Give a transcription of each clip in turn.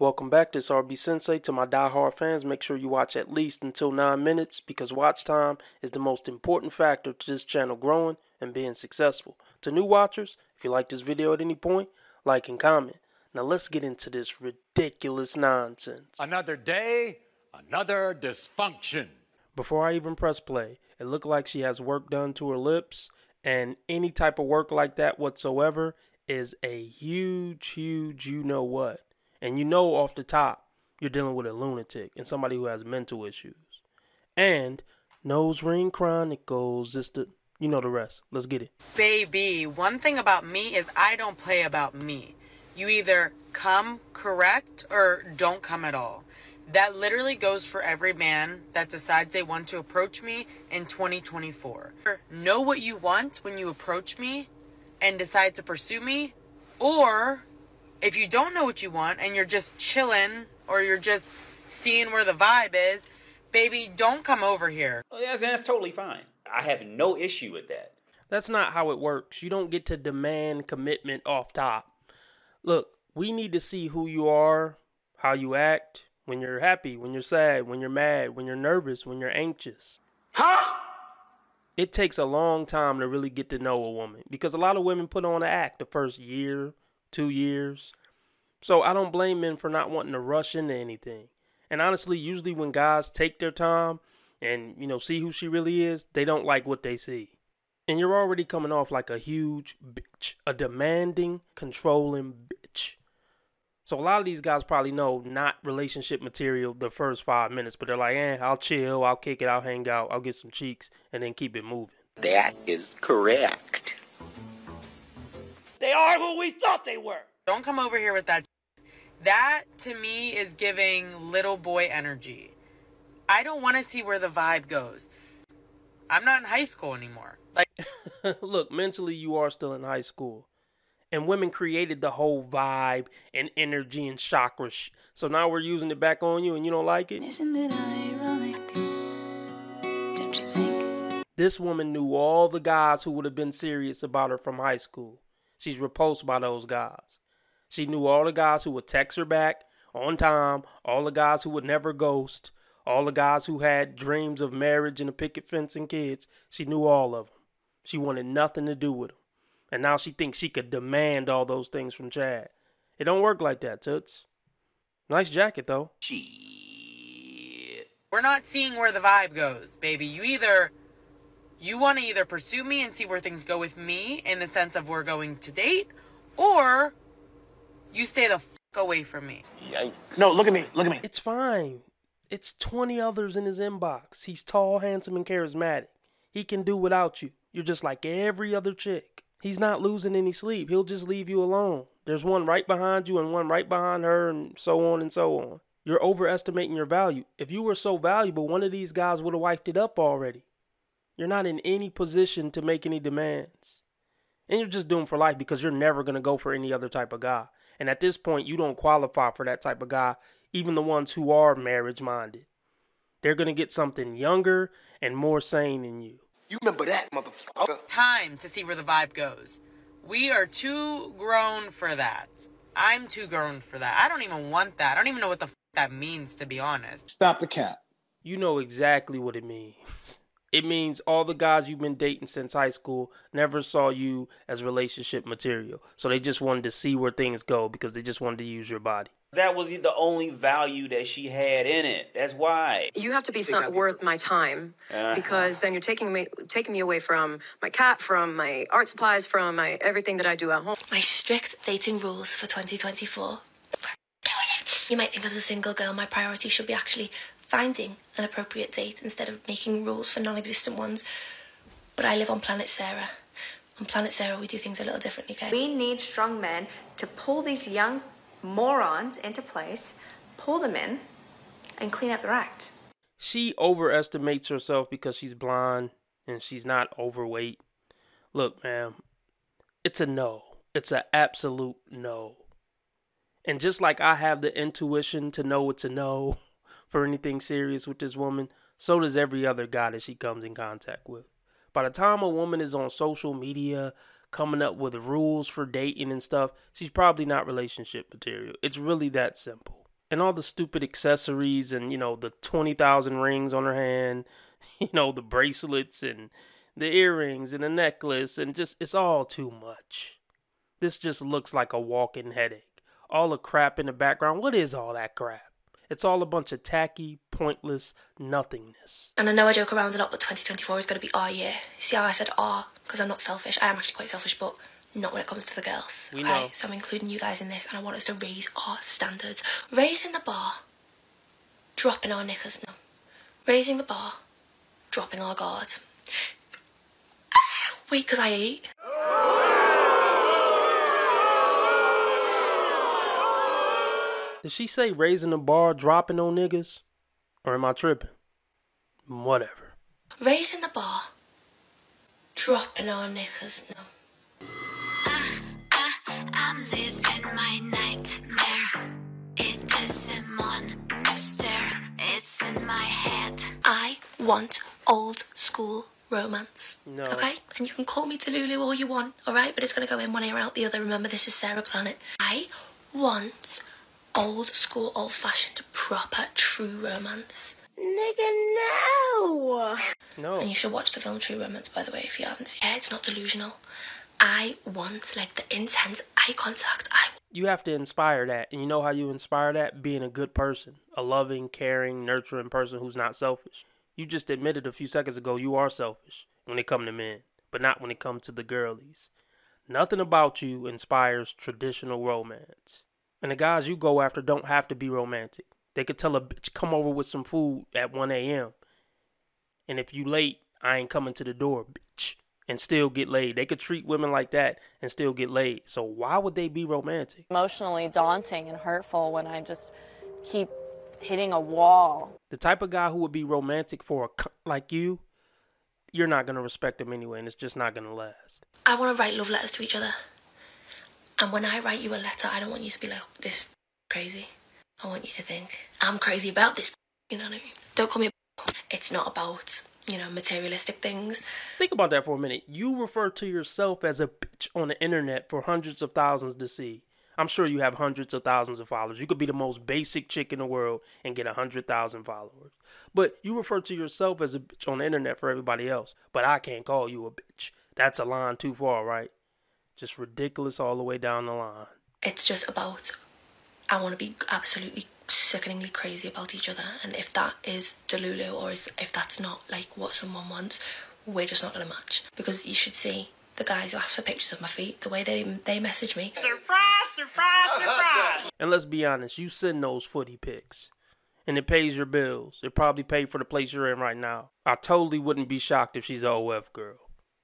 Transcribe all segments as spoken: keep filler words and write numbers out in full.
Welcome back, this is R B Sensei. To my diehard fans, make sure you watch at least until nine minutes because watch time is the most important factor to this channel growing and being successful. To new watchers, if you like this video at any point, like and comment. Now let's get into this ridiculous nonsense. Another day, another dysfunction. Before I even press play, it looked like she has work done to her lips, and any type of work like that whatsoever is a huge, huge you know what. And you know off the top, you're dealing with a lunatic and somebody who has mental issues. And nose ring chronicles, just the, you know the rest. Let's get it. Baby, one thing about me is I don't play about me. You either come correct or don't come at all. That literally goes for every man that decides they want to approach me in twenty twenty-four. Know what you want when you approach me and decide to pursue me, or if you don't know what you want and you're just chilling or you're just seeing where the vibe is, baby, don't come over here. Well, that's, that's totally fine. I have no issue with that. That's not how it works. You don't get to demand commitment off top. Look, we need to see who you are, how you act, when you're happy, when you're sad, when you're mad, when you're nervous, when you're anxious. Huh? It takes a long time to really get to know a woman because a lot of women put on an act the first year, two years. So I don't blame men for not wanting to rush into anything. And honestly, usually when guys take their time and, you know, see who she really is, they don't like what they see. And you're already coming off like a huge bitch, a demanding, controlling bitch. So a lot of these guys probably know not relationship material the first five minutes, but they're like, eh, I'll chill, I'll kick it, I'll hang out, I'll get some cheeks, and then keep it moving. That is correct. They are who we thought they were. Don't come over here with that. That, to me, is giving little boy energy. I don't want to see where the vibe goes. I'm not in high school anymore. Like, look, mentally you are still in high school. And women created the whole vibe and energy and chakra. Sh- so now we're using it back on you and you don't like it? Isn't it ironic? Don't you think? This woman knew all the guys who would have been serious about her from high school. She's repulsed by those guys. She knew all the guys who would text her back on time, all the guys who would never ghost, all the guys who had dreams of marriage and a picket fence and kids. She knew all of them. She wanted nothing to do with them. And now she thinks she could demand all those things from Chad. It don't work like that, Toots. Nice jacket, though. Shit. we're not seeing where the vibe goes, baby. You either, you want to either pursue me and see where things go with me in the sense of we're going to date, or you stay the f*** away from me. Yikes. No, look at me. Look at me. It's fine. It's twenty others in his inbox. He's tall, handsome, and charismatic. He can do without you. You're just like every other chick. He's not losing any sleep. He'll just leave you alone. There's one right behind you and one right behind her and so on and so on. You're overestimating your value. If you were so valuable, one of these guys would have wiped it up already. You're not in any position to make any demands. And you're just doomed for life because you're never going to go for any other type of guy. And at this point, you don't qualify for that type of guy, even the ones who are marriage-minded. They're going to get something younger and more sane than you. You remember that, motherfucker. Time to see where the vibe goes. We are too grown for that. I'm too grown for that. I don't even want that. I don't even know what the f*** that means, to be honest. Stop the cap. You know exactly what it means. It means all the guys you've been dating since high school never saw you as relationship material. So they just wanted to see where things go because they just wanted to use your body. That was the only value that she had in it. That's why. You have to be some, worth my time Uh-huh. because then you're taking me taking me away from my cat, from my art supplies, from my everything that I do at home. My strict dating rules for twenty twenty-four. You might think as a single girl, my priority should be actually finding an appropriate date instead of making rules for non-existent ones. But I live on planet Sarah. On planet Sarah, we do things a little differently, okay? We need strong men to pull these young morons into place, pull them in, and clean up their act. She overestimates herself because she's blonde and she's not overweight. Look, ma'am, it's a no. It's an absolute no. And just like I have the intuition to know it's a no for anything serious with this woman, so does every other guy that she comes in contact with. By the time a woman is on social media coming up with rules for dating and stuff, she's probably not relationship material. It's really that simple. And all the stupid accessories and, you know, the twenty thousand rings on her hand, you know, the bracelets and the earrings and the necklace, and just, it's all too much. This just looks like a walking headache. All the crap in the background. What is all that crap? It's all a bunch of tacky, pointless nothingness. And I know I joke around a lot, but twenty twenty-four is going to be our year. See how I said our? Because I'm not selfish. I am actually quite selfish, but not when it comes to the girls. We okay? know. So I'm including you guys in this, and I want us to raise our standards. Raising the bar, dropping our knickers now. Raising the bar, dropping our guard. Wait, because I eat. Did she say raising the bar, dropping on niggas? Or am I tripping? Whatever. Raising the bar, dropping our knickers now. I'm living my nightmare. It is a monster. It's in my head. I want old school romance. No. Okay? And you can call me Delulu all you want, alright? But it's going to go in one ear out the other. Remember, this is Sarah Planet. I want old school, old fashioned, proper, true romance. Nigga, no! No. And you should watch the film True Romance, by the way, if you haven't seen it. It's not delusional. I want, like, the intense eye contact. I You have to inspire that. And you know how you inspire that? Being a good person. A loving, caring, nurturing person who's not selfish. You just admitted a few seconds ago you are selfish when it comes to men. But not when it comes to the girlies. Nothing about you inspires traditional romance. And the guys you go after don't have to be romantic. They could tell a bitch, come over with some food at one a.m. And if you late, I ain't coming to the door, bitch. And still get laid. They could treat women like that and still get laid. So why would they be romantic? Emotionally daunting and hurtful when I just keep hitting a wall. The type of guy who would be romantic for a c- like you, you're not going to respect him anyway, and it's just not going to last. I want to write love letters to each other. And when I write you a letter, I don't want you to be like, this crazy. I want you to think, I'm crazy about this. You know what I mean? Don't call me a. It's not about, you know, materialistic things. Think about that for a minute. You refer to yourself as a bitch on the internet for hundreds of thousands to see. I'm sure you have hundreds of thousands of followers. You could be the most basic chick in the world and get a hundred thousand followers. But you refer to yourself as a bitch on the internet for everybody else. But I can't call you a bitch. That's a line too far, right? Just ridiculous all the way down the line. It's just about, I want to be absolutely sickeningly crazy about each other. And if that is Delulu, or is, if that's not like what someone wants, we're just not going to match. Because you should see the guys who ask for pictures of my feet, the way they they message me. Surprise, surprise, surprise. And let's be honest, you send those footy pics. And it pays your bills. It probably paid for the place you're in right now. I totally wouldn't be shocked if she's an O F girl.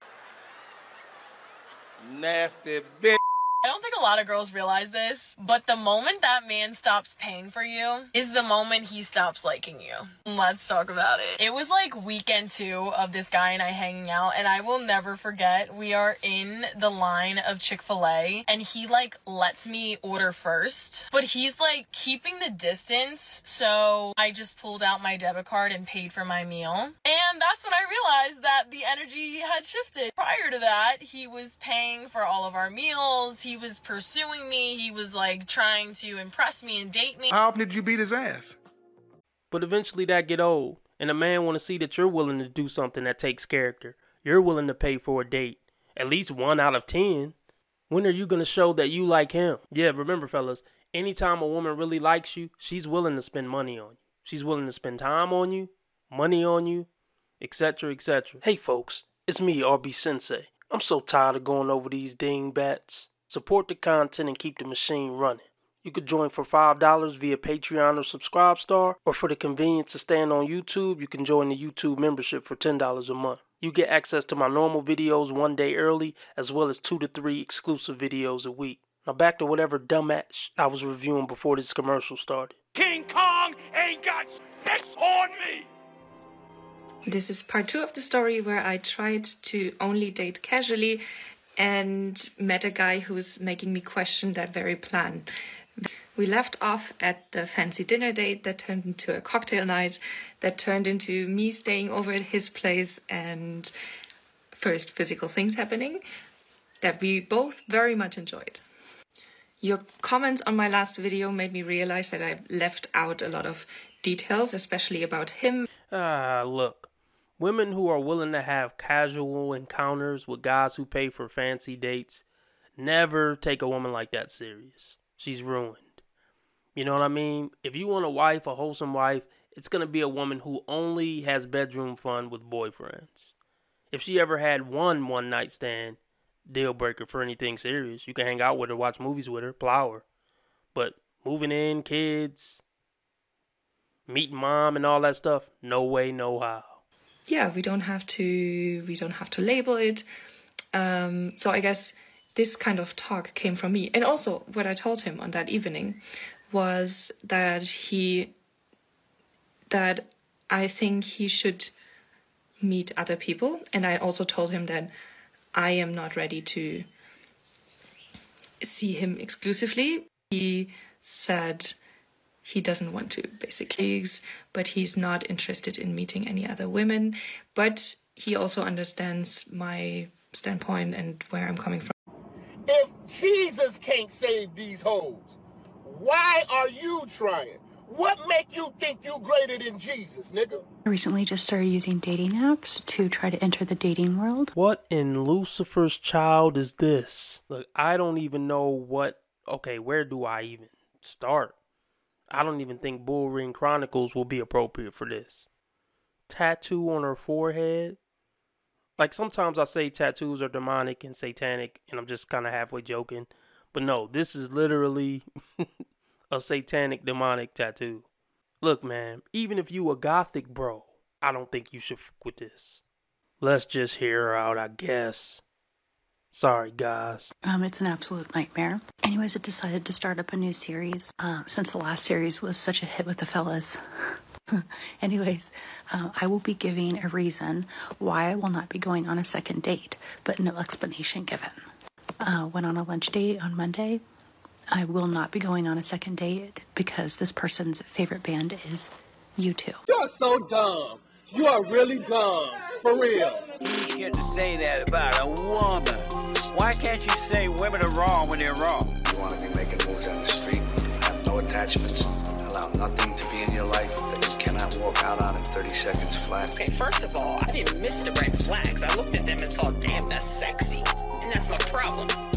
Nasty bitch. I don't think a lot of girls realize this, but the moment that man stops paying for you is the moment he stops liking you. Let's talk about it. It was like weekend two of this guy and I hanging out, and I will never forget, we are in the line of Chick-fil-A and he like lets me order first, but he's like keeping the distance, so I just pulled out my debit card and paid for my meal. And that's when I realized that the energy had shifted. Prior to that, he was paying for all of our meals. He was pursuing me. He was like trying to impress me and date me. How often did you beat his ass? But eventually that get old. And a man want to see that you're willing to do something that takes character. You're willing to pay for a date. At least one out of ten. When are you going to show that you like him? Yeah, remember fellas, anytime a woman really likes you, she's willing to spend money on you. She's willing to spend time on you, money on you, et cetera, et cetera. Hey folks, it's me, R B Sensei. I'm so tired of going over these dingbats. Support the content and keep the machine running. You could join for five dollars via Patreon or Subscribestar, or for the convenience of staying on YouTube, you can join the YouTube membership for ten dollars a month. You get access to my normal videos one day early, as well as two to three exclusive videos a week. Now back to whatever dumbass sh- I was reviewing before this commercial started. King Kong ain't got this on me. This is part two of the story where I tried to only date casually and met a guy who's making me question that very plan. We left off at the fancy dinner date that turned into a cocktail night, that turned into me staying over at his place, and first physical things happening that we both very much enjoyed. Your comments on my last video made me realize that I've left out a lot of details, especially about him. Ah, look. Women who are willing to have casual encounters with guys who pay for fancy dates never take a woman like that serious. She's ruined. You know what I mean? If you want a wife, a wholesome wife, it's going to be a woman who only has bedroom fun with boyfriends. If she ever had one one-night stand, deal breaker for anything serious. You can hang out with her, watch movies with her, plow her. But moving in, kids, meeting mom and all that stuff, no way, no how. Yeah, we don't have to, we don't have to label it. Um, so I guess this kind of talk came from me. And also what I told him on that evening was that he, that I think he should meet other people. And I also told him that I am not ready to see him exclusively. He said he doesn't want to, basically, but he's not interested in meeting any other women. But he also understands my standpoint and where I'm coming from. If Jesus can't save these hoes, why are you trying? What make you think you greater than Jesus, nigga? I recently just started using dating apps to try to enter the dating world. What in Lucifer's child is this? Look, I don't even know what... Okay, where do I even start? I don't even think Bull Ring Chronicles will be appropriate for this. Tattoo on her forehead? Like, sometimes I say tattoos are demonic and satanic, and I'm just kind of halfway joking. But no, this is literally a satanic, demonic tattoo. Look, man, even if you a gothic bro, I don't think you should fuck with this. Let's just hear her out, I guess. Sorry, guys. Um, it's an absolute nightmare. Anyways, I decided to start up a new series, uh, since the last series was such a hit with the fellas. Anyways, uh, I will be giving a reason why I will not be going on a second date, but no explanation given. Uh, went on a lunch date on Monday. I will not be going on a second date because this person's favorite band is U two. You're so dumb. You are really dumb. For real. You shouldn't say that about a woman. Why can't you say women are wrong when they're wrong? You want to be making moves on the street, have no attachments, allow nothing to be in your life that you cannot walk out on in thirty seconds flat. Okay, first of all, I didn't miss the red flags. I looked at them and thought, damn, that's sexy. And that's my problem.